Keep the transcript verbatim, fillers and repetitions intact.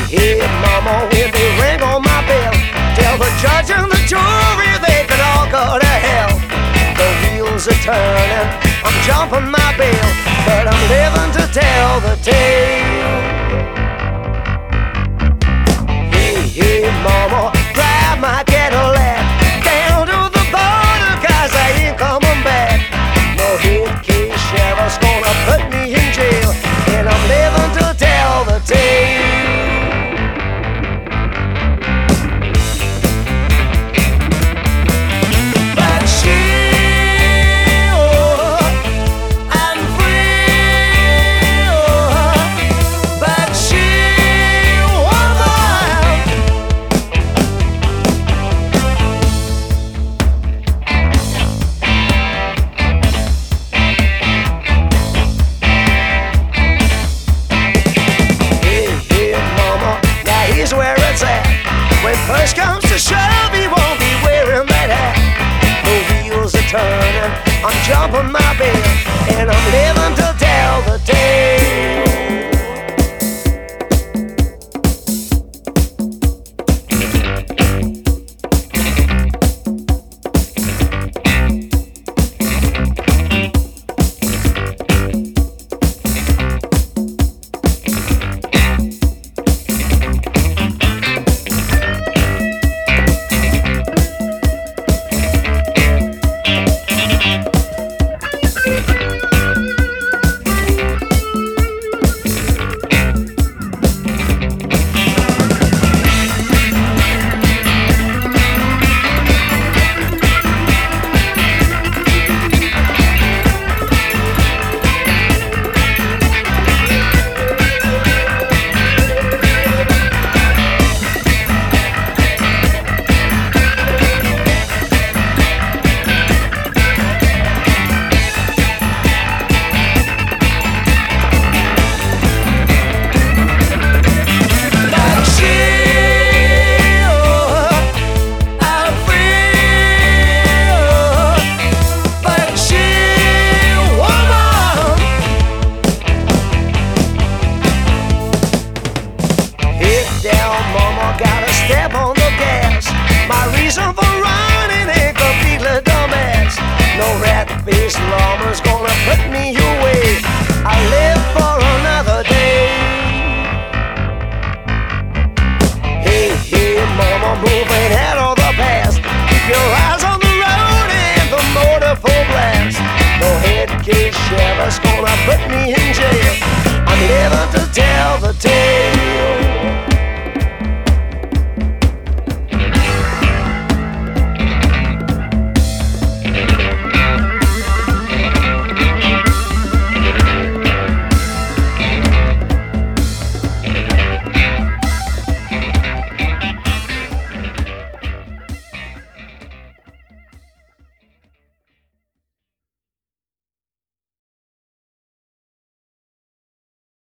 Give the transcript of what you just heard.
Hey, mama, when they ring on my bell, tell the judge and the jury they can all go to hell. The wheels are turning, I'm jumping my bail, but I'm living to tell the tale. Hey, hey, mama, drive my Cadillac down to the border, 'cause I ain't coming back. No head case sheriff's gonna put me in jail, and I'm living to tell the tale. Where it's at. When push comes to shove, he won't be wearing that hat. The wheels are turning, I'm jumping my bail, and I'm living to tell the tale. Step on the gas. My reason for running ain't completely dumbass. No rat-faced lawman's gonna put me away. I live for another day. Hey, hey, mama, moving